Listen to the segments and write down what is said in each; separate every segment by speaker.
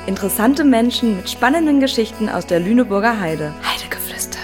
Speaker 1: Interessante Menschen mit spannenden Geschichten aus der Lüneburger Heide.
Speaker 2: Heidegeflüster.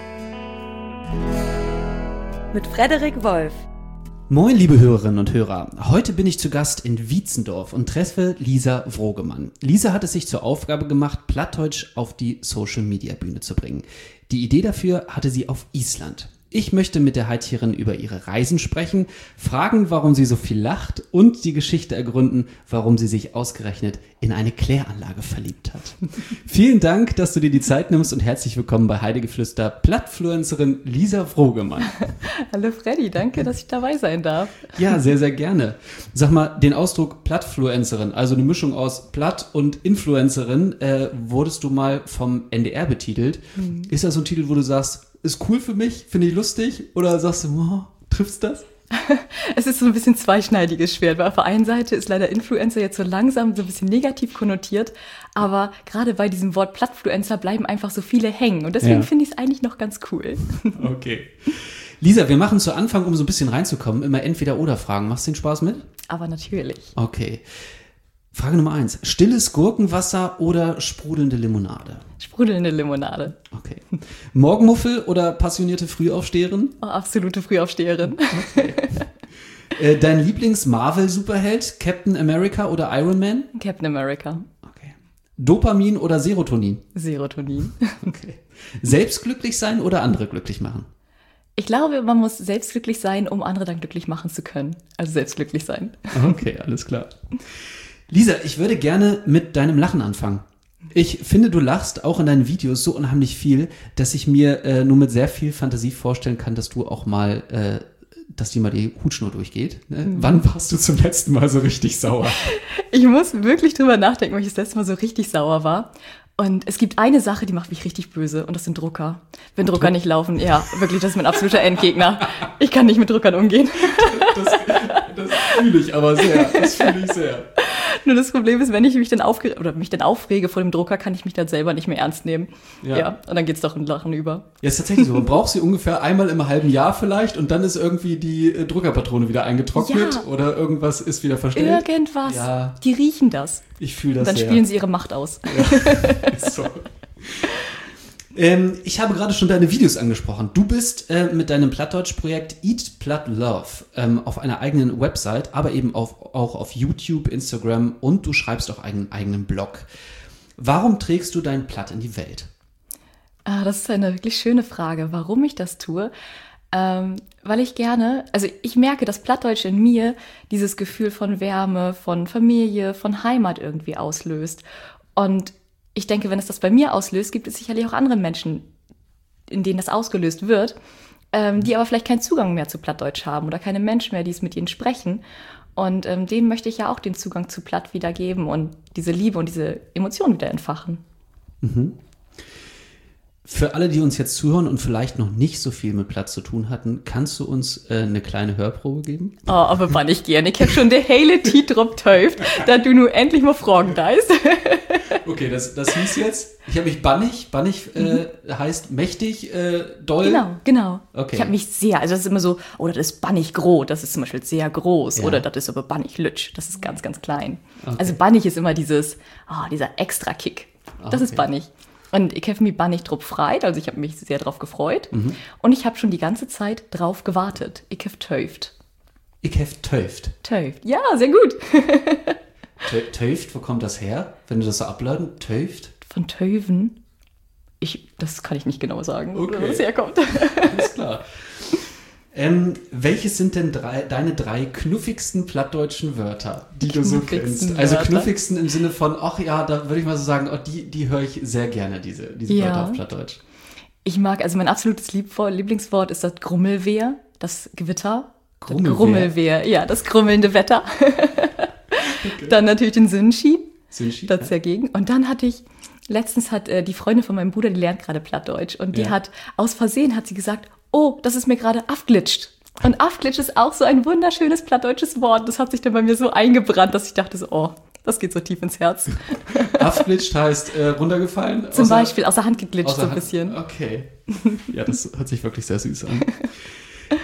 Speaker 1: Mit Frederik Wolf.
Speaker 3: Moin, liebe Hörerinnen und Hörer. Heute bin ich zu Gast in Wietzendorf und treffe Lisa Vrogemann. Lisa hat es sich zur Aufgabe gemacht, Plattdeutsch auf die Social-Media-Bühne zu bringen. Die Idee dafür hatte sie auf Island. Ich möchte mit der Heidcherin über ihre Reisen sprechen, fragen, warum sie so viel lacht und die Geschichte ergründen, warum sie sich ausgerechnet in eine Kläranlage verliebt hat. Vielen Dank, dass du dir die Zeit nimmst und herzlich willkommen bei Heidegeflüster, Plattfluencerin Lisa Vrogemann.
Speaker 2: Hallo Freddy, danke, dass ich dabei sein darf.
Speaker 3: Ja, sehr, sehr gerne. Sag mal, den Ausdruck Plattfluencerin, also eine Mischung aus Platt und Influencerin, wurdest du mal vom NDR betitelt. Ist das so ein Titel, wo du sagst, ist cool für mich, finde ich lustig? Oder sagst du, oh, trifft's das?
Speaker 2: Es ist so ein bisschen zweischneidiges Schwert, weil auf der einen Seite ist leider Influencer jetzt so langsam so ein bisschen negativ konnotiert, aber gerade bei diesem Wort Plattfluencer bleiben einfach so viele hängen und deswegen finde ich es eigentlich noch ganz cool.
Speaker 3: Okay. Lisa, wir machen zu Anfang, um so ein bisschen reinzukommen, immer Entweder-oder-Fragen. Machst du den Spaß mit?
Speaker 2: Aber natürlich.
Speaker 3: Okay. Frage Nummer 1. Stilles Gurkenwasser oder sprudelnde Limonade?
Speaker 2: Sprudelnde Limonade.
Speaker 3: Okay. Morgenmuffel oder passionierte Frühaufsteherin?
Speaker 2: Oh, absolute Frühaufsteherin.
Speaker 3: Okay. Dein Lieblings-Marvel-Superheld? Captain America oder Iron Man?
Speaker 2: Captain America.
Speaker 3: Okay. Dopamin oder Serotonin?
Speaker 2: Serotonin.
Speaker 3: Okay. Selbstglücklich sein oder andere glücklich machen?
Speaker 2: Ich glaube, man muss selbst glücklich sein, um andere dann glücklich machen zu können. Also selbst glücklich sein.
Speaker 3: Okay, alles klar. Lisa, ich würde gerne mit deinem Lachen anfangen. Ich finde, du lachst auch in deinen Videos so unheimlich viel, dass ich mir nur mit sehr viel Fantasie vorstellen kann, dass du auch mal, dass dir mal die Hutschnur durchgeht. Ne? Wann warst du zum letzten Mal so richtig sauer?
Speaker 2: Ich muss wirklich drüber nachdenken, weil ich das letzte Mal so richtig sauer war. Und es gibt eine Sache, die macht mich richtig böse und das sind Drucker. Wenn Drucker nicht laufen, ja, wirklich, das ist mein absoluter Endgegner. Ich kann nicht mit Druckern umgehen.
Speaker 3: Das fühle ich aber sehr, das fühle ich sehr.
Speaker 2: Nur das Problem ist, wenn ich mich dann aufrege vor dem Drucker, kann ich mich dann selber nicht mehr ernst nehmen. Ja, und dann geht's doch in Lachen über. Ja,
Speaker 3: ist tatsächlich so. Man braucht sie ungefähr einmal im halben Jahr vielleicht und dann ist irgendwie die Druckerpatrone wieder eingetrocknet oder irgendwas ist wieder verstellt.
Speaker 2: Irgendwas.
Speaker 3: Ja.
Speaker 2: Die riechen das.
Speaker 3: Ich fühle das
Speaker 2: sehr. Dann spielen sie ihre Macht aus.
Speaker 3: Ja. So. Ich habe gerade schon deine Videos angesprochen. Du bist mit deinem Plattdeutsch-Projekt Eat Platt Love auf einer eigenen Website, aber eben auch auf YouTube, Instagram und du schreibst auch einen eigenen Blog. Warum trägst du dein Platt in die Welt?
Speaker 2: Das ist eine wirklich schöne Frage, warum ich das tue. Weil ich gerne, also ich merke, dass Plattdeutsch in mir dieses Gefühl von Wärme, von Familie, von Heimat irgendwie auslöst. Und ich denke, wenn es das bei mir auslöst, gibt es sicherlich auch andere Menschen, in denen das ausgelöst wird, die aber vielleicht keinen Zugang mehr zu Plattdeutsch haben oder keine Menschen mehr, die es mit ihnen sprechen. Und denen möchte ich ja auch den Zugang zu Platt wieder geben und diese Liebe und diese Emotionen wieder entfachen.
Speaker 3: Mhm. Für alle, die uns jetzt zuhören und vielleicht noch nicht so viel mit Platt zu tun hatten, kannst du uns eine kleine Hörprobe geben?
Speaker 2: Oh, aber wann ich gerne. Ich habe schon der hele Tiet drauf töft, da du nur endlich mal fragen darfst.
Speaker 3: Okay, das hieß jetzt, ich habe mich bannig heißt mächtig, doll.
Speaker 2: Genau.
Speaker 3: Okay.
Speaker 2: Ich habe mich sehr, also das ist immer so, oder das ist bannig groß, das ist zum Beispiel sehr groß, oder das ist aber bannig lütsch, das ist ganz, ganz klein. Okay. Also bannig ist immer dieser Extra-Kick, das ist bannig. Und ich habe mich bannig drauf gefreut, also ich habe mich sehr drauf gefreut. Und ich habe schon die ganze Zeit drauf gewartet. Ich habe töft.
Speaker 3: Ich habe töft.
Speaker 2: Töft, ja, sehr gut.
Speaker 3: Töft, wo kommt das her? Wenn du das so ableiten, töft?
Speaker 2: Von Töven? Das kann ich nicht genau sagen, wo das herkommt.
Speaker 3: Alles klar. Welches sind denn deine drei knuffigsten plattdeutschen Wörter, die du so kennst? Also knuffigsten im Sinne von, ach ja, da würde ich mal so sagen, die höre ich sehr gerne, diese Wörter auf Plattdeutsch.
Speaker 2: Ich mag, also mein absolutes Lieblingswort ist das Grummelwehr, das Gewitter.
Speaker 3: Grummelwehr?
Speaker 2: Ja, das grummelnde Wetter. Okay. Dann natürlich den Sünnschi. Das ist dagegen. Und dann hatte ich, letztens hat die Freundin von meinem Bruder, die lernt gerade Plattdeutsch und die hat, aus Versehen hat sie gesagt, oh, das ist mir gerade afglitscht. Und afglitscht ist auch so ein wunderschönes plattdeutsches Wort. Das hat sich dann bei mir so eingebrannt, dass ich dachte so, oh, das geht so tief ins Herz.
Speaker 3: Afglitscht heißt runtergefallen?
Speaker 2: Zum Beispiel, aus der Hand geglitscht so ein bisschen.
Speaker 3: Okay. Ja, das hört sich wirklich sehr süß an.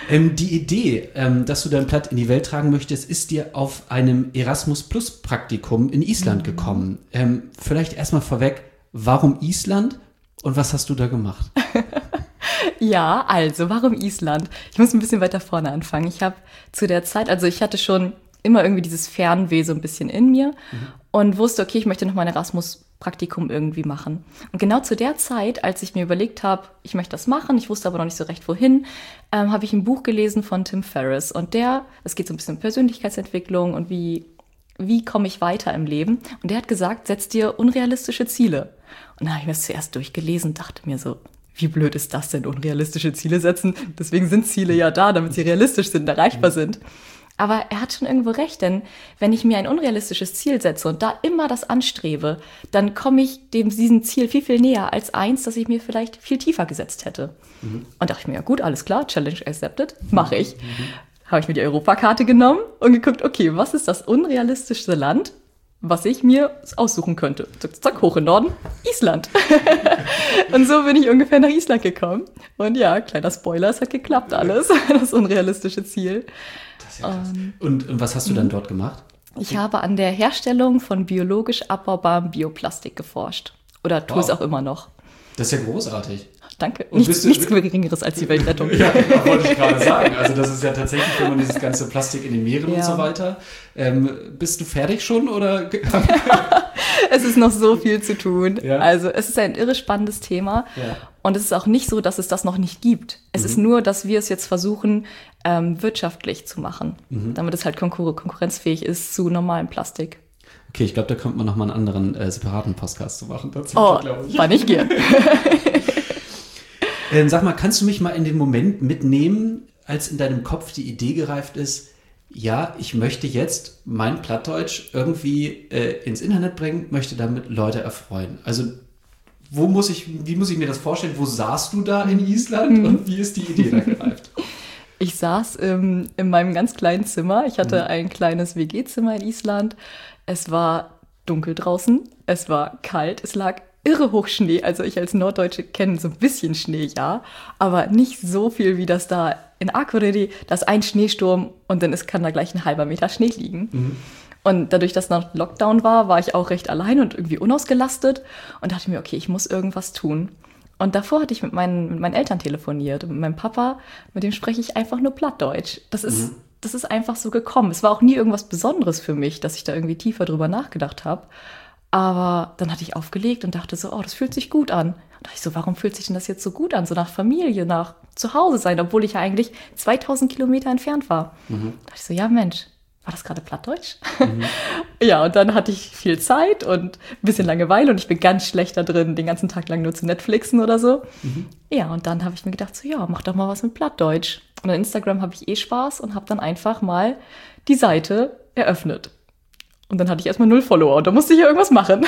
Speaker 3: Die Idee, dass du dein Platt in die Welt tragen möchtest, ist dir auf einem Erasmus-Plus-Praktikum in Island gekommen. Vielleicht erstmal vorweg, warum Island und was hast du da gemacht?
Speaker 2: Ja, also, warum Island? Ich muss ein bisschen weiter vorne anfangen. Ich habe zu der Zeit, also ich hatte schon immer irgendwie dieses Fernweh so ein bisschen in mir und wusste, okay, ich möchte noch mal ein Erasmus-Praktikum irgendwie machen. Und genau zu der Zeit, als ich mir überlegt habe, ich möchte das machen, ich wusste aber noch nicht so recht wohin, habe ich ein Buch gelesen von Tim Ferriss. Und es geht so ein bisschen um Persönlichkeitsentwicklung und wie komme ich weiter im Leben. Und der hat gesagt, setz dir unrealistische Ziele. Und dann habe ich mir das zuerst durchgelesen und dachte mir so, wie blöd ist das denn, unrealistische Ziele setzen? Deswegen sind Ziele ja da, damit sie realistisch sind, erreichbar sind. Aber er hat schon irgendwo recht, denn wenn ich mir ein unrealistisches Ziel setze und da immer das anstrebe, dann komme ich diesem Ziel viel, viel näher als eins, das ich mir vielleicht viel tiefer gesetzt hätte. Und dachte ich mir, ja gut, alles klar, Challenge accepted, mache ich. Habe ich mir die Europakarte genommen und geguckt, okay, was ist das unrealistischste Land, was ich mir aussuchen könnte? Zack, zack, hoch in Norden, Island. Und so bin ich ungefähr nach Island gekommen. Und ja, kleiner Spoiler, es hat geklappt alles, das unrealistische Ziel.
Speaker 3: Und was hast du dann dort gemacht?
Speaker 2: Ich habe an der Herstellung von biologisch abbaubarem Bioplastik geforscht. Oder tue es auch immer noch.
Speaker 3: Das ist ja großartig.
Speaker 2: Danke. Nichts Geringeres als die Weltrettung.
Speaker 3: Ja, wollte ich gerade sagen. Also das ist ja tatsächlich, wenn man dieses ganze Plastik in den Meeren und so weiter. Bist du fertig schon oder?
Speaker 2: Es ist noch so viel zu tun.
Speaker 3: Ja.
Speaker 2: Also es ist ein irre spannendes Thema.
Speaker 3: Ja.
Speaker 2: Und es ist auch nicht so, dass es das noch nicht gibt. Es ist nur, dass wir es jetzt versuchen, wirtschaftlich zu machen, damit es halt konkurrenzfähig ist zu normalem Plastik.
Speaker 3: Okay, ich glaube, da könnte man nochmal einen anderen separaten Podcast zu machen.
Speaker 2: War nicht gern.
Speaker 3: Sag mal, kannst du mich mal in den Moment mitnehmen, als in deinem Kopf die Idee gereift ist, ja, ich möchte jetzt mein Plattdeutsch irgendwie ins Internet bringen, möchte damit Leute erfreuen. Also wie muss ich mir das vorstellen? Wo saßt du da in Island und wie ist die Idee da gereift?
Speaker 2: Ich saß in meinem ganz kleinen Zimmer. Ich hatte ein kleines WG-Zimmer in Island. Es war dunkel draußen, es war kalt, es lag irre hoch Schnee. Also ich als Norddeutsche kenne so ein bisschen Schnee, ja, aber nicht so viel wie das da in Akureyri. Da ist ein Schneesturm und dann kann da gleich ein halber Meter Schnee liegen. Und dadurch, dass noch Lockdown war ich auch recht allein und irgendwie unausgelastet und dachte mir, okay, ich muss irgendwas tun. Und davor hatte ich mit meinen Eltern telefoniert und mit meinem Papa, mit dem spreche ich einfach nur Plattdeutsch. Das ist einfach so gekommen. Es war auch nie irgendwas Besonderes für mich, dass ich da irgendwie tiefer drüber nachgedacht habe. Aber dann hatte ich aufgelegt und dachte so, oh, das fühlt sich gut an. Und dachte ich so, warum fühlt sich denn das jetzt so gut an? So nach Familie, nach Zuhause sein, obwohl ich ja eigentlich 2000 Kilometer entfernt war. Da dachte ich so, ja Mensch, war das gerade Plattdeutsch? Ja, und dann hatte ich viel Zeit und ein bisschen Langeweile und ich bin ganz schlecht da drin, den ganzen Tag lang nur zu Netflixen oder so. Ja, und dann habe ich mir gedacht, so ja, mach doch mal was mit Plattdeutsch. Und an Instagram habe ich Spaß und habe dann einfach mal die Seite eröffnet. Und dann hatte ich erstmal 0 Follower und da musste ich ja irgendwas machen.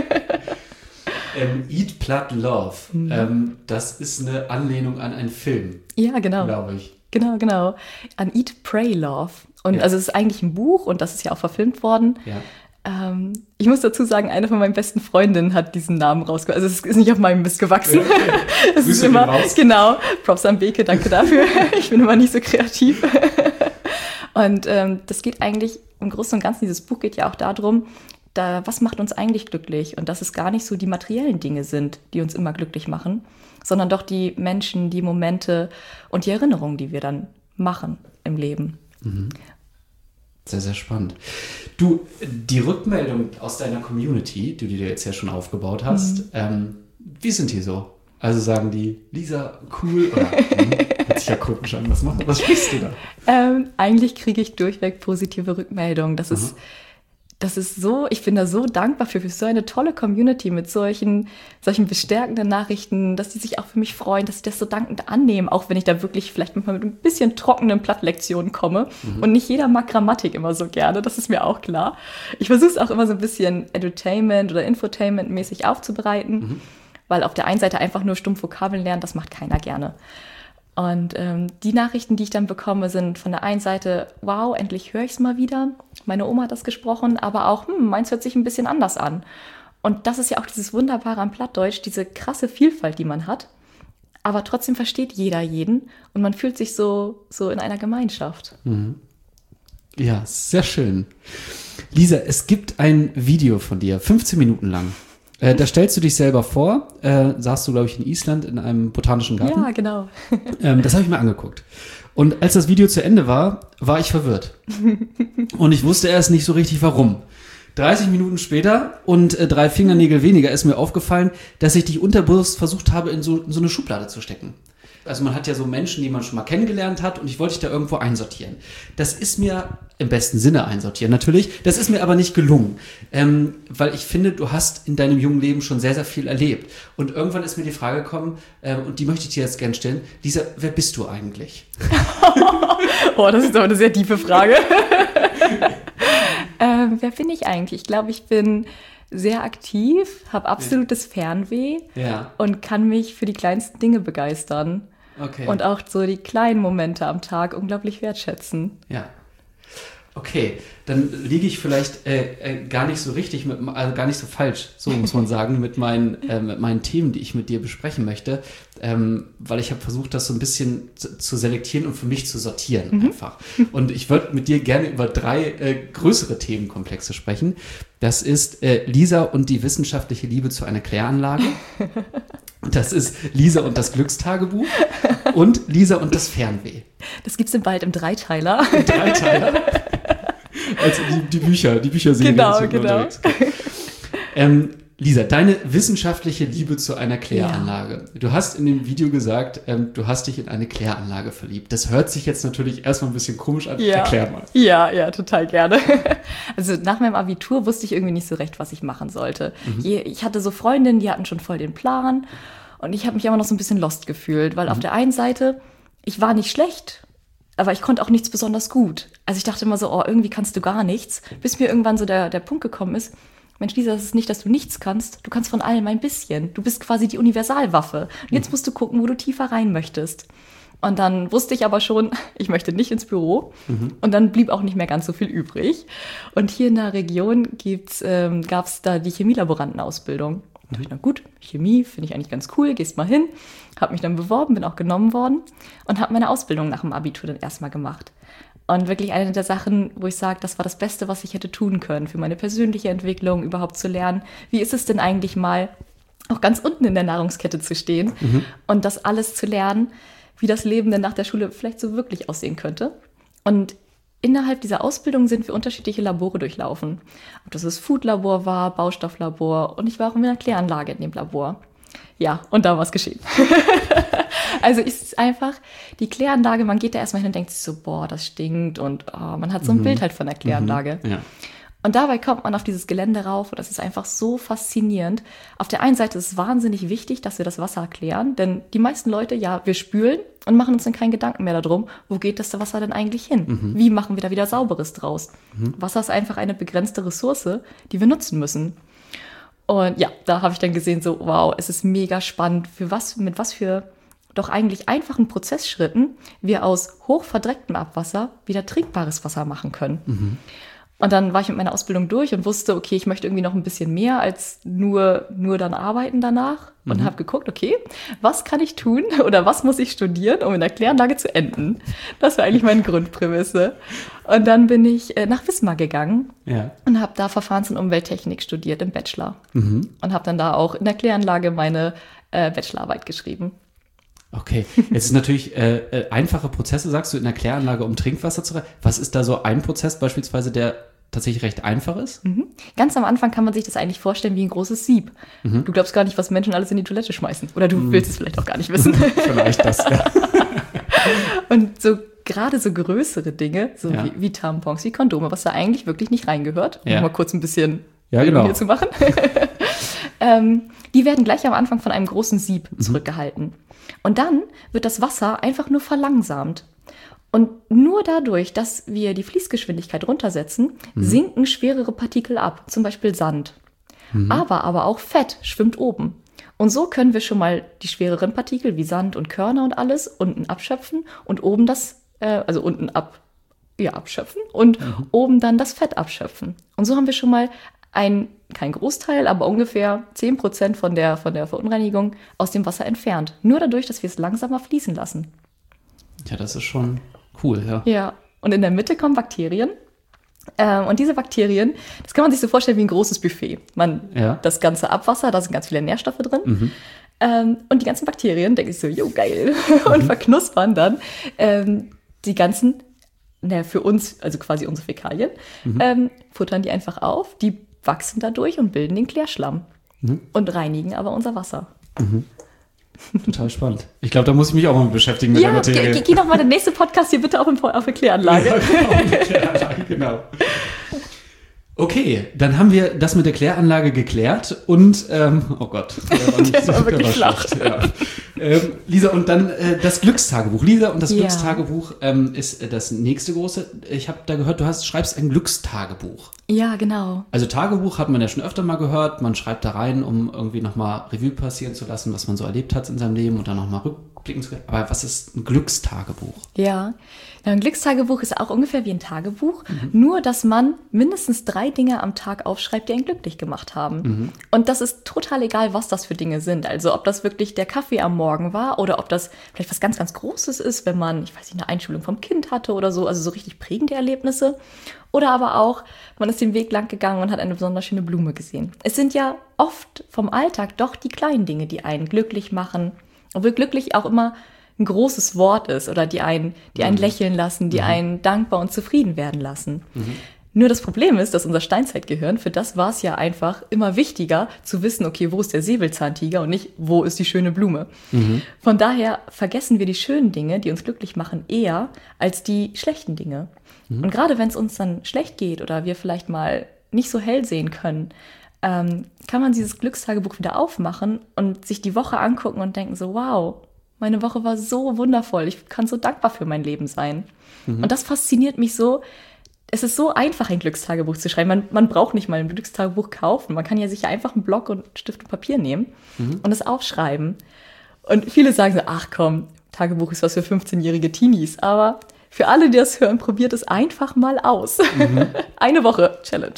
Speaker 3: Eat Platt Love, das ist eine Anlehnung an einen Film.
Speaker 2: Ja, genau.
Speaker 3: Glaube ich.
Speaker 2: Genau. An Eat, Pray, Love. Und also es ist eigentlich ein Buch und das ist ja auch verfilmt worden.
Speaker 3: Ja.
Speaker 2: Ich muss dazu sagen, eine von meinen besten Freundinnen hat diesen Namen rausgebracht. Also es ist nicht auf meinem Mist gewachsen.
Speaker 3: Ja.
Speaker 2: Es ist immer, genau, Props an Beke, danke dafür. Ich bin immer nicht so kreativ. Und das geht eigentlich, im Großen und Ganzen, dieses Buch geht ja auch darum, was macht uns eigentlich glücklich? Und dass es gar nicht so die materiellen Dinge sind, die uns immer glücklich machen, sondern doch die Menschen, die Momente und die Erinnerungen, die wir dann machen im Leben.
Speaker 3: Sehr, sehr spannend. Du, die Rückmeldung aus deiner Community, die du dir jetzt ja schon aufgebaut hast, wie sind die so? Also sagen die, Lisa, cool, oder hört sich ja komisch an, was sprichst du da?
Speaker 2: Eigentlich kriege ich durchweg positive Rückmeldungen. Das ist so, ich bin da so dankbar für so eine tolle Community mit solchen bestärkenden Nachrichten, dass die sich auch für mich freuen, dass sie das so dankend annehmen, auch wenn ich da wirklich vielleicht manchmal mit ein bisschen trockenen Plattlektionen komme. Und nicht jeder mag Grammatik immer so gerne, das ist mir auch klar. Ich versuche es auch immer so ein bisschen Edutainment oder Infotainment-mäßig aufzubereiten, weil auf der einen Seite einfach nur stumpf Vokabeln lernen, das macht keiner gerne. Und die Nachrichten, die ich dann bekomme, sind von der einen Seite, wow, endlich höre ich es mal wieder. Meine Oma hat das gesprochen, aber auch, meins hört sich ein bisschen anders an. Und das ist ja auch dieses Wunderbare am Plattdeutsch, diese krasse Vielfalt, die man hat. aber trotzdem versteht jeder jeden und man fühlt sich so in einer Gemeinschaft.
Speaker 3: Ja, sehr schön. Lisa, es gibt ein Video von dir, 15 Minuten lang. Da stellst du dich selber vor, saßt du, glaube ich, in Island in einem botanischen Garten.
Speaker 2: Ja, genau.
Speaker 3: Das habe ich mir angeguckt. Und als das Video zu Ende war, war ich verwirrt. Und ich wusste erst nicht so richtig, warum. 30 Minuten später und 3 Fingernägel weniger ist mir aufgefallen, dass ich dich unterbewusst versucht habe, in so eine Schublade zu stecken. Also man hat ja so Menschen, die man schon mal kennengelernt hat und ich wollte dich da irgendwo einsortieren. Das ist mir im besten Sinne einsortieren natürlich, das ist mir aber nicht gelungen, weil ich finde, du hast in deinem jungen Leben schon sehr, sehr viel erlebt. Und irgendwann ist mir die Frage gekommen, und die möchte ich dir jetzt gerne stellen, Lisa, wer bist du eigentlich?
Speaker 2: Oh, das ist aber eine sehr tiefe Frage. Wer bin ich eigentlich? Ich glaube, ich bin sehr aktiv, habe absolutes Fernweh und kann mich für die kleinsten Dinge begeistern.
Speaker 3: Okay.
Speaker 2: Und auch so die kleinen Momente am Tag unglaublich wertschätzen.
Speaker 3: Ja. Okay, dann liege ich vielleicht gar nicht so richtig, also gar nicht so falsch, so muss man sagen, mit meinen Themen, die ich mit dir besprechen möchte, weil ich habe versucht, das so ein bisschen zu selektieren und für mich zu sortieren einfach. Und ich würde mit dir gerne über 3 größere Themenkomplexe sprechen. Das ist Lisa und die wissenschaftliche Liebe zu einer Kläranlage. Das ist Lisa und das Glückstagebuch und Lisa und das Fernweh.
Speaker 2: Das gibt's bald im Dreiteiler.
Speaker 3: Im Dreiteiler? Also die Bücherserie.
Speaker 2: Genau.
Speaker 3: Unterwegs. Lisa, deine wissenschaftliche Liebe zu einer Kläranlage. Ja. Du hast in dem Video gesagt, du hast dich in eine Kläranlage verliebt. Das hört sich jetzt natürlich erstmal ein bisschen komisch an.
Speaker 2: Ja.
Speaker 3: Erklär mal.
Speaker 2: Ja, total gerne. Also nach meinem Abitur wusste ich irgendwie nicht so recht, was ich machen sollte. Ich hatte so Freundinnen, die hatten schon voll den Plan. Und ich habe mich aber noch so ein bisschen lost gefühlt, weil auf der einen Seite, ich war nicht schlecht, aber ich konnte auch nichts besonders gut. Also ich dachte immer so, irgendwie kannst du gar nichts. Bis mir irgendwann so der Punkt gekommen ist, Mensch, Lisa, das ist nicht, dass du nichts kannst. Du kannst von allem ein bisschen. Du bist quasi die Universalwaffe. Und jetzt musst du gucken, wo du tiefer rein möchtest. Und dann wusste ich aber schon, ich möchte nicht ins Büro. Und dann blieb auch nicht mehr ganz so viel übrig. Und hier in der Region gab es da die Chemielaborantenausbildung. Da dachte ich, na gut, Chemie finde ich eigentlich ganz cool, gehst mal hin. Habe mich dann beworben, bin auch genommen worden und habe meine Ausbildung nach dem Abitur dann erstmal gemacht. Und wirklich eine der Sachen, wo ich sage, das war das Beste, was ich hätte tun können für meine persönliche Entwicklung, überhaupt zu lernen. Wie ist es denn eigentlich mal, auch ganz unten in der Nahrungskette zu stehen und das alles zu lernen, wie das Leben denn nach der Schule vielleicht so wirklich aussehen könnte. Und innerhalb dieser Ausbildung sind wir unterschiedliche Labore durchlaufen. Ob das das Foodlabor war, Baustofflabor und ich war auch in einer Kläranlage in dem Labor. Ja, und da war es geschehen. Also ist es einfach die Kläranlage, man geht da erstmal hin und denkt sich so, boah, das stinkt und man hat so ein Bild halt von der Kläranlage.
Speaker 3: Ja.
Speaker 2: Und dabei kommt man auf dieses Gelände rauf und das ist einfach so faszinierend. Auf der einen Seite ist es wahnsinnig wichtig, dass wir das Wasser klären, denn die meisten Leute, ja, wir spülen und machen uns dann keinen Gedanken mehr darum, wo geht das Wasser denn eigentlich hin? Wie machen wir da wieder Sauberes draus? Wasser ist einfach eine begrenzte Ressource, die wir nutzen müssen. Und ja, da habe ich dann gesehen, so wow, es ist mega spannend, mit was für doch eigentlich einfachen Prozessschritten wir aus hochverdrecktem Abwasser wieder trinkbares Wasser machen können. Und dann war ich mit meiner Ausbildung durch und wusste, okay, ich möchte irgendwie noch ein bisschen mehr als nur dann arbeiten danach. Und habe geguckt, okay, was kann ich tun oder was muss ich studieren, um in der Kläranlage zu enden? Das war eigentlich meine Grundprämisse. Und dann bin ich nach Wismar gegangen und habe da Verfahrens- und Umwelttechnik studiert im Bachelor. Und habe dann da auch in der Kläranlage meine Bachelorarbeit geschrieben.
Speaker 3: Okay, jetzt ist natürlich einfache Prozesse, sagst du, in der Kläranlage, um Trinkwasser zu reinigen. Was ist da so ein Prozess beispielsweise, der tatsächlich recht einfach ist?
Speaker 2: Ganz am Anfang kann man sich das eigentlich vorstellen wie ein großes Sieb. Du glaubst gar nicht, was Menschen alles in die Toilette schmeißen. Oder du willst es vielleicht auch gar nicht wissen.
Speaker 3: Vielleicht das, ja.
Speaker 2: Und so gerade so größere Dinge, so wie Tampons, wie Kondome, was da eigentlich wirklich nicht reingehört, um mal kurz ein bisschen hier zu machen, die werden gleich am Anfang von einem großen Sieb zurückgehalten. Und dann wird das Wasser einfach nur verlangsamt. Und nur dadurch, dass wir die Fließgeschwindigkeit runtersetzen, sinken schwerere Partikel ab, zum Beispiel Sand. Aber auch Fett schwimmt oben. Und so können wir schon mal die schwereren Partikel wie Sand und Körner und alles unten abschöpfen und oben abschöpfen und oben dann das Fett abschöpfen. Und so haben wir schon mal kein Großteil, aber ungefähr 10% von der Verunreinigung aus dem Wasser entfernt. Nur dadurch, dass wir es langsamer fließen lassen.
Speaker 3: Ja, das ist schon cool, ja.
Speaker 2: Ja, und in der Mitte kommen Bakterien. Und diese Bakterien, das kann man sich so vorstellen wie ein großes Buffet. Das ganze Abwasser, da sind ganz viele Nährstoffe drin. Und die ganzen Bakterien denken sich so, jo, geil, und verknuspern dann die ganzen, für uns, also quasi unsere Fäkalien, futtern die einfach auf, die wachsen dadurch und bilden den Klärschlamm und reinigen aber unser Wasser.
Speaker 3: Total spannend. Ich glaube, da muss ich mich auch mal beschäftigen mit der Materie.
Speaker 2: Geh noch mal der nächste Podcast hier bitte auf der Kläranlage.
Speaker 3: Ja, genau. Okay, dann haben wir das mit der Kläranlage geklärt und, oh Gott.
Speaker 2: Der war wirklich flach.
Speaker 3: Ja. Lisa, und dann das Glückstagebuch. Lisa und das Glückstagebuch ist das nächste große. Ich habe da gehört, schreibst ein Glückstagebuch.
Speaker 2: Ja, genau.
Speaker 3: Also Tagebuch hat man ja schon öfter mal gehört. Man schreibt da rein, um irgendwie nochmal Revue passieren zu lassen, was man so erlebt hat in seinem Leben und dann nochmal rückblicken zu können. Aber was ist ein Glückstagebuch?
Speaker 2: Ja, ein Glückstagebuch ist auch ungefähr wie ein Tagebuch, nur dass man mindestens 3 Dinge am Tag aufschreibt, die einen glücklich gemacht haben. Und das ist total egal, was das für Dinge sind. Also ob das wirklich der Kaffee am Morgen war oder ob das vielleicht was ganz, ganz Großes ist, wenn man, ich weiß nicht, eine Einschulung vom Kind hatte oder so, also so richtig prägende Erlebnisse. Oder aber auch, man ist den Weg lang gegangen und hat eine besonders schöne Blume gesehen. Es sind ja oft vom Alltag doch die kleinen Dinge, die einen glücklich machen, obwohl glücklich auch immer ein großes Wort ist oder die einen lächeln lassen, die einen dankbar und zufrieden werden lassen. Nur das Problem ist, dass unser Steinzeitgehirn, für das war es ja einfach immer wichtiger zu wissen, okay, wo ist der Säbelzahntiger und nicht, wo ist die schöne Blume. Von daher vergessen wir die schönen Dinge, die uns glücklich machen, eher als die schlechten Dinge. Und gerade wenn es uns dann schlecht geht oder wir vielleicht mal nicht so hell sehen können, kann man dieses Glückstagebuch wieder aufmachen und sich die Woche angucken und denken so, wow, meine Woche war so wundervoll, ich kann so dankbar für mein Leben sein. Und das fasziniert mich so. Es ist so einfach, ein Glückstagebuch zu schreiben. Man braucht nicht mal ein Glückstagebuch kaufen. Man kann ja sich einfach einen Block und Stift und Papier nehmen und es aufschreiben. Und viele sagen so, ach komm, Tagebuch ist was für 15-jährige Teenies. Aber für alle, die das hören, probiert es einfach mal aus. Eine Woche Challenge.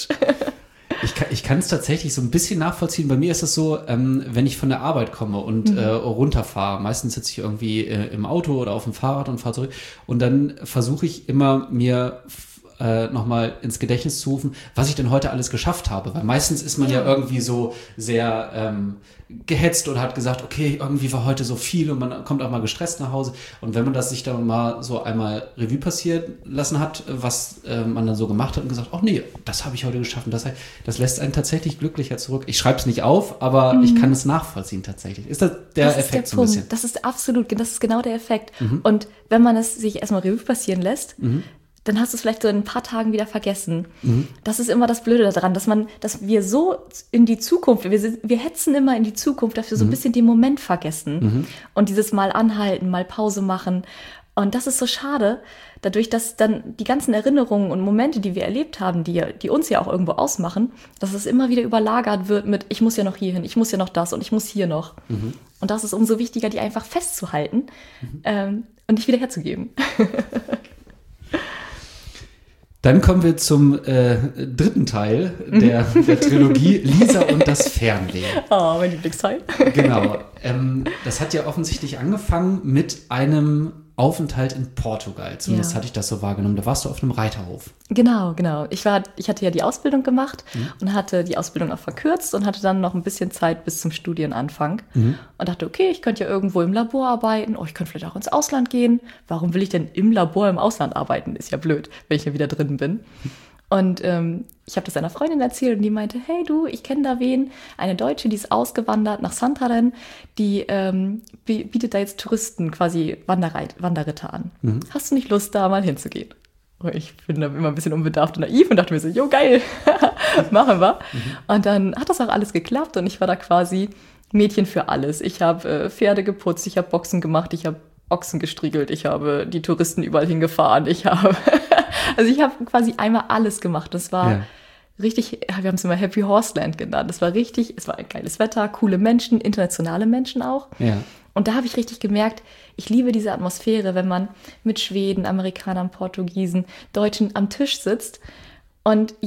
Speaker 3: Ich kann es tatsächlich so ein bisschen nachvollziehen. Bei mir ist es so, wenn ich von der Arbeit komme und runterfahre, meistens sitze ich irgendwie im Auto oder auf dem Fahrrad und fahre zurück und dann versuche ich immer, mir nochmal ins Gedächtnis zu rufen, was ich denn heute alles geschafft habe. Weil meistens ist man ja irgendwie so sehr gehetzt oder hat gesagt, okay, irgendwie war heute so viel und man kommt auch mal gestresst nach Hause. Und wenn man das sich dann mal so einmal Revue passieren lassen hat, was man dann so gemacht hat und gesagt, ach nee, das habe ich heute geschafft. Und das lässt einen tatsächlich glücklicher zurück. Ich schreibe es nicht auf, aber ich kann es nachvollziehen tatsächlich. Ist das der Effekt so ein bisschen?
Speaker 2: Das ist absolut, das ist genau der Effekt. Und wenn man es sich erstmal Revue passieren lässt, dann hast du es vielleicht so in ein paar Tagen wieder vergessen. Das ist immer das Blöde daran, dass wir so in die Zukunft, wir hetzen immer in die Zukunft, dass wir so ein bisschen den Moment vergessen und dieses Mal anhalten, mal Pause machen. Und das ist so schade, dadurch, dass dann die ganzen Erinnerungen und Momente, die wir erlebt haben, die uns ja auch irgendwo ausmachen, dass es immer wieder überlagert wird mit, ich muss ja noch hier hin, ich muss ja noch das und ich muss hier noch. Und das ist umso wichtiger, die einfach festzuhalten und nicht wieder herzugeben.
Speaker 3: Dann kommen wir zum dritten Teil der Trilogie, Lisa und das Fernleben.
Speaker 2: Oh, mein Lieblingsteil.
Speaker 3: Genau. Das hat ja offensichtlich angefangen mit einem Aufenthalt in Portugal. Zumindest hatte ich das so wahrgenommen. Da warst du auf einem Reiterhof.
Speaker 2: Genau. Ich hatte ja die Ausbildung gemacht und hatte die Ausbildung auch verkürzt und hatte dann noch ein bisschen Zeit bis zum Studienanfang. Und dachte, okay, ich könnte ja irgendwo im Labor arbeiten. Oh, ich könnte vielleicht auch ins Ausland gehen. Warum will ich denn im Labor im Ausland arbeiten? Ist ja blöd, wenn ich ja wieder drin bin. Und ich habe das einer Freundin erzählt und die meinte, hey du, ich kenne da wen, eine Deutsche, die ist ausgewandert nach Santarém, die bietet da jetzt Touristen quasi Wanderritter an. Hast du nicht Lust, da mal hinzugehen? Und ich bin da immer ein bisschen unbedarft und naiv und dachte mir so, jo geil, machen wir. Und dann hat das auch alles geklappt und ich war da quasi Mädchen für alles. Ich habe Pferde geputzt, ich habe Boxen gemacht, ich habe Ochsen gestriegelt, ich habe die Touristen überall hingefahren, ich habe quasi einmal alles gemacht. Das war richtig, wir haben es immer Happy Horseland genannt. Es war ein geiles Wetter, coole Menschen, internationale Menschen auch.
Speaker 3: Ja.
Speaker 2: Und da habe ich richtig gemerkt, ich liebe diese Atmosphäre, wenn man mit Schweden, Amerikanern, Portugiesen, Deutschen am Tisch sitzt und jeder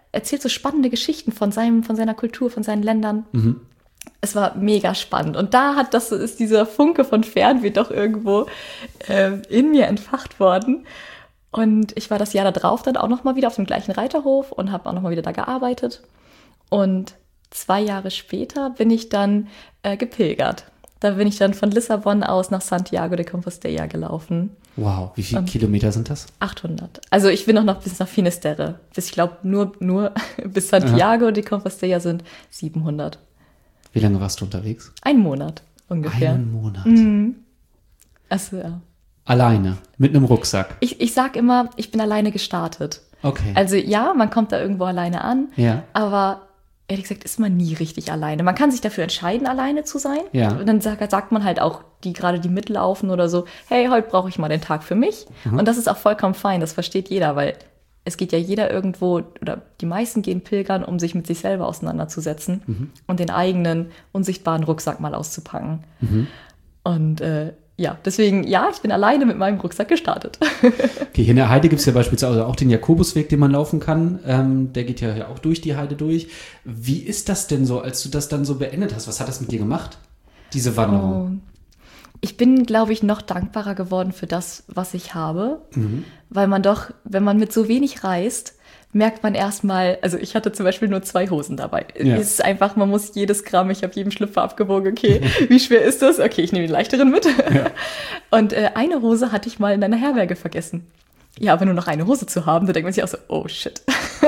Speaker 2: erzählt so spannende Geschichten von seiner Kultur, von seinen Ländern. Es war mega spannend. Und da ist dieser Funke von Fernweh doch irgendwo in mir entfacht worden. Und ich war das Jahr darauf dann auch nochmal wieder auf dem gleichen Reiterhof und habe auch nochmal wieder da gearbeitet. Und 2 Jahre später bin ich dann gepilgert. Da bin ich dann von Lissabon aus nach Santiago de Compostela gelaufen.
Speaker 3: Wow, wie viele Kilometer sind das?
Speaker 2: 800. Also ich bin auch noch bis nach Finisterre. Ich glaube, nur bis Santiago de Compostela sind 700.
Speaker 3: Wie lange warst du unterwegs?
Speaker 2: 1 Monat ungefähr.
Speaker 3: 1 Monat.
Speaker 2: Also ja.
Speaker 3: Alleine, mit einem Rucksack.
Speaker 2: Ich sag immer, ich bin alleine gestartet.
Speaker 3: Okay.
Speaker 2: Also ja, man kommt da irgendwo alleine an,
Speaker 3: Ja.
Speaker 2: aber ehrlich gesagt ist man nie richtig alleine. Man kann sich dafür entscheiden, alleine zu sein.
Speaker 3: Ja.
Speaker 2: Und dann sagt man halt auch, die mitlaufen oder so, hey, heute brauche ich mal den Tag für mich. Und das ist auch vollkommen fein, das versteht jeder, weil es geht ja jeder irgendwo, oder die meisten gehen pilgern, um sich mit sich selber auseinanderzusetzen und den eigenen unsichtbaren Rucksack mal auszupacken. Und ja, deswegen, ja, ich bin alleine mit meinem Rucksack gestartet.
Speaker 3: Okay, hier in der Heide gibt es ja beispielsweise auch den Jakobusweg, den man laufen kann. Der geht ja auch durch die Heide durch. Wie ist das denn so, als du das dann so beendet hast? Was hat das mit dir gemacht, diese Wanderung?
Speaker 2: Ich bin, glaube ich, noch dankbarer geworden für das, was ich habe. Weil man doch, wenn man mit so wenig reist, merkt man erstmal, also ich hatte zum Beispiel nur 2 Hosen dabei.
Speaker 3: Ja.
Speaker 2: Es ist einfach, man muss jedes Gramm, ich habe jeden Schlüpfer abgewogen, okay, wie schwer ist das? Okay, ich nehme den leichteren mit.
Speaker 3: Ja.
Speaker 2: Und eine Hose hatte ich mal in einer Herberge vergessen. Ja, aber nur noch eine Hose zu haben, da denkt man sich auch so, oh shit.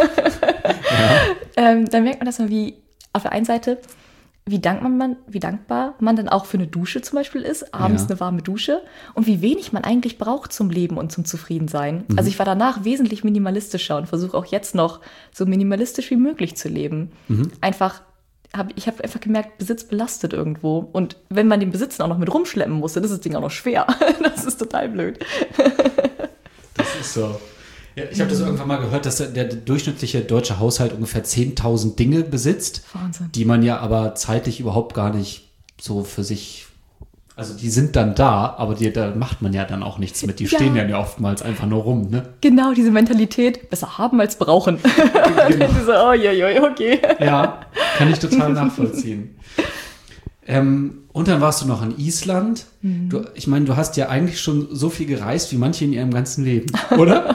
Speaker 2: Dann merkt man das mal, wie auf der einen Seite, wie dankbar man dann auch für eine Dusche zum Beispiel ist, abends eine warme Dusche und wie wenig man eigentlich braucht zum Leben und zum Zufriedensein. Also ich war danach wesentlich minimalistischer und versuche auch jetzt noch so minimalistisch wie möglich zu leben. Ich habe einfach gemerkt, Besitz belastet irgendwo. Und wenn man den Besitz auch noch mit rumschleppen muss, dann ist das Ding auch noch schwer. Das ist total blöd.
Speaker 3: Das ist so. Ja, ich habe das irgendwann mal gehört, dass der durchschnittliche deutsche Haushalt ungefähr 10.000 Dinge besitzt.
Speaker 2: Wahnsinn.
Speaker 3: Die man ja aber zeitlich überhaupt gar nicht so für sich, also die sind dann da, aber da macht man ja dann auch nichts mit. Die stehen ja oftmals einfach nur rum, ne?
Speaker 2: Genau, diese Mentalität, besser haben als brauchen.
Speaker 3: Genau.
Speaker 2: So, oh, okay.
Speaker 3: Ja, kann ich total nachvollziehen. Und dann warst du noch in Island. Ich meine, du hast ja eigentlich schon so viel gereist wie manche in ihrem ganzen Leben, oder?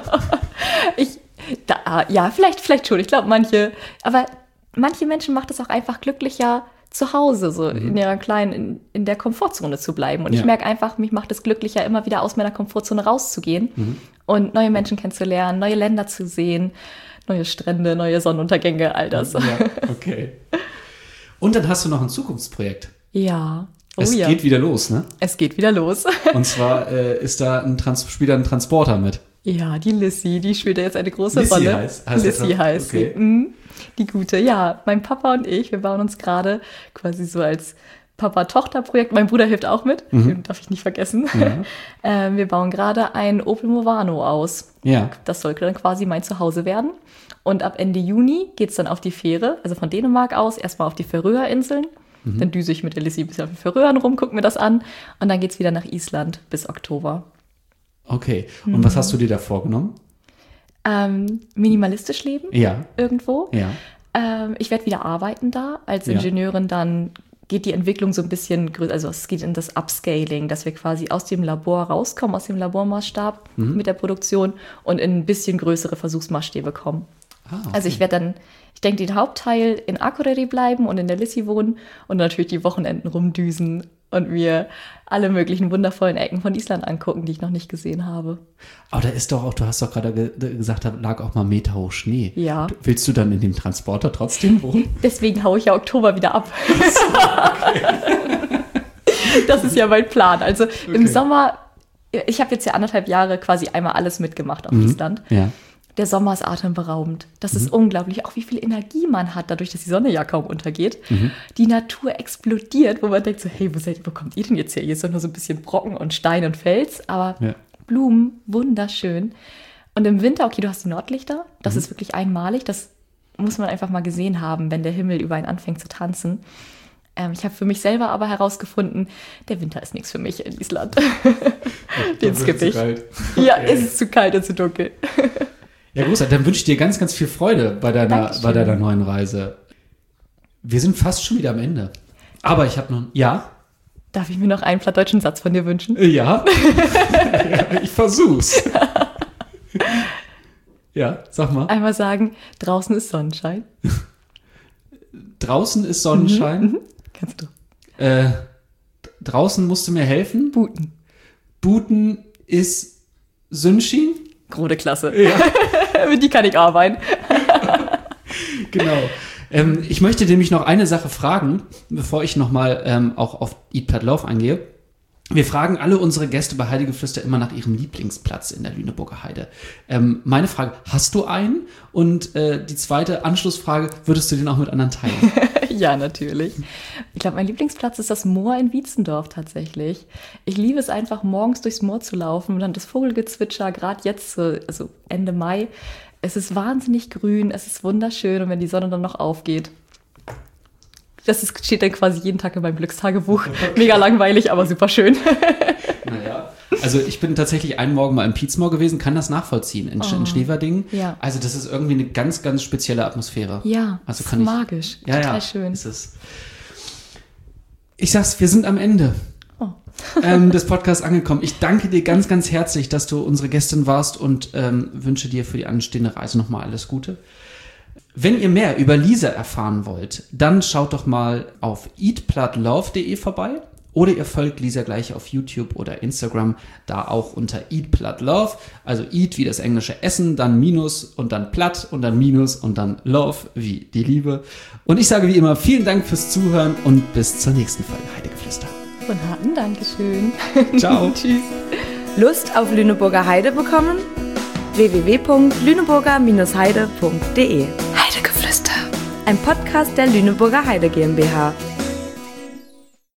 Speaker 2: Ja, vielleicht schon. Ich glaube, manche Menschen macht es auch einfach glücklicher, zu Hause, so in ihrer kleinen, in der Komfortzone zu bleiben. Und ich merke einfach, mich macht es glücklicher, immer wieder aus meiner Komfortzone rauszugehen und neue Menschen kennenzulernen, neue Länder zu sehen, neue Strände, neue Sonnenuntergänge, all das.
Speaker 3: Ja, okay. Und dann hast du noch ein Zukunftsprojekt.
Speaker 2: Ja.
Speaker 3: Es geht wieder los, ne?
Speaker 2: Es geht wieder los.
Speaker 3: Und zwar spielt da ein Transporter mit.
Speaker 2: Ja, die Lissy, die spielt ja jetzt eine große
Speaker 3: Lissy
Speaker 2: Rolle.
Speaker 3: heißt
Speaker 2: Lissy heißt
Speaker 3: okay.
Speaker 2: sie. Die Gute. Ja, mein Papa und ich, wir bauen uns gerade quasi so als Papa-Tochter-Projekt. Mein Bruder hilft auch mit, den darf ich nicht vergessen. Ja. Wir bauen gerade ein Opel Movano aus.
Speaker 3: Ja.
Speaker 2: Das soll dann quasi mein Zuhause werden. Und ab Ende Juni geht es dann auf die Fähre, also von Dänemark aus, erstmal auf die Färöerinseln. Dann düse ich mit der Lissy ein bisschen auf den Färöern rum, gucke mir das an. Und dann geht es wieder nach Island bis Oktober.
Speaker 3: Okay. Und was hast du dir da vorgenommen?
Speaker 2: Minimalistisch leben.
Speaker 3: Ja.
Speaker 2: Irgendwo.
Speaker 3: Ja.
Speaker 2: Ich werde wieder arbeiten da. Als Ingenieurin dann geht die Entwicklung so ein bisschen größer. Also es geht in das Upscaling, dass wir quasi aus dem Labor rauskommen, aus dem Labormaßstab mit der Produktion und in ein bisschen größere Versuchsmaßstäbe kommen. Ah, okay. Also ich denke, den Hauptteil in Akureyri bleiben und in der Lissy wohnen und natürlich die Wochenenden rumdüsen und mir alle möglichen wundervollen Ecken von Island angucken, die ich noch nicht gesehen habe.
Speaker 3: Aber da ist doch auch, du hast doch gerade gesagt, da lag auch mal meterhoch Schnee.
Speaker 2: Ja.
Speaker 3: Willst du dann in dem Transporter trotzdem wohnen?
Speaker 2: Deswegen haue ich ja Oktober wieder ab. Okay. Das ist ja mein Plan. Also im Sommer, ich habe jetzt ja 1,5 Jahre quasi einmal alles mitgemacht auf Island. Ja. Der Sommer ist atemberaubend. Das ist unglaublich, auch wie viel Energie man hat, dadurch, dass die Sonne ja kaum untergeht. Die Natur explodiert, wo man denkt so, hey, wo kommt ihr denn jetzt her? Hier ist doch nur so ein bisschen Brocken und Stein und Fels, aber Blumen, wunderschön. Und im Winter, okay, du hast die Nordlichter, das ist wirklich einmalig, das muss man einfach mal gesehen haben, wenn der Himmel über einen anfängt zu tanzen. Ich habe für mich selber aber herausgefunden, der Winter ist nichts für mich in Island. Den skippe ich. Ja, okay. Es ist zu kalt und zu dunkel.
Speaker 3: Ja, großartig. Dann wünsche ich dir ganz, ganz viel Freude bei deiner neuen Reise. Wir sind fast schon wieder am Ende. Aber ich habe noch... Ja?
Speaker 2: Darf ich mir noch einen plattdeutschen Satz von dir wünschen?
Speaker 3: Ja. Ich versuch's. Ja, sag mal.
Speaker 2: Einmal sagen, draußen ist Sonnenschein.
Speaker 3: Draußen ist Sonnenschein.
Speaker 2: Kannst du.
Speaker 3: Draußen musst du mir helfen.
Speaker 2: Buten.
Speaker 3: Buten ist Sünschien.
Speaker 2: Große Klasse.
Speaker 3: Ja.
Speaker 2: Mit die kann ich arbeiten.
Speaker 3: Genau. Ich möchte nämlich noch eine Sache fragen, bevor ich nochmal auch auf Eat Platt Love eingehe. Wir fragen alle unsere Gäste bei Heidegeflüster immer nach ihrem Lieblingsplatz in der Lüneburger Heide. Meine Frage, hast du einen? Und die zweite Anschlussfrage, würdest du den auch mit anderen teilen?
Speaker 2: Ja, natürlich. Ich glaube, mein Lieblingsplatz ist das Moor in Wietzendorf tatsächlich. Ich liebe es einfach, morgens durchs Moor zu laufen und dann das Vogelgezwitscher, gerade jetzt, also Ende Mai. Es ist wahnsinnig grün, es ist wunderschön und wenn die Sonne dann noch aufgeht. Steht dann quasi jeden Tag in meinem Glückstagebuch. Mega langweilig, aber super schön.
Speaker 3: Naja. Also ich bin tatsächlich einen Morgen mal im Pietzmoor gewesen, kann das nachvollziehen, in Schneverdingen.
Speaker 2: Ja.
Speaker 3: Also das ist irgendwie eine ganz, ganz spezielle Atmosphäre.
Speaker 2: Ja,
Speaker 3: also
Speaker 2: ist magisch, total schön.
Speaker 3: Ist es. Ich sag's, wir sind am Ende des Podcasts angekommen. Ich danke dir ganz, ganz herzlich, dass du unsere Gästin warst und wünsche dir für die anstehende Reise nochmal alles Gute. Wenn ihr mehr über Lisa erfahren wollt, dann schaut doch mal auf eatplattlove.de vorbei oder ihr folgt Lisa gleich auf YouTube oder Instagram, da auch unter Eat Platt Love, also Eat wie das englische Essen, dann Minus und dann Platt und dann Minus und dann Love wie die Liebe. Und ich sage wie immer vielen Dank fürs Zuhören und bis zur nächsten Folge Heidegeflüster.
Speaker 2: Von Harten, Dankeschön.
Speaker 3: Ciao.
Speaker 2: Tschüss.
Speaker 1: Lust auf Lüneburger Heide bekommen? www.lüneburger-heide.de
Speaker 2: Heidegeflüster.
Speaker 1: Ein Podcast der Lüneburger Heide GmbH.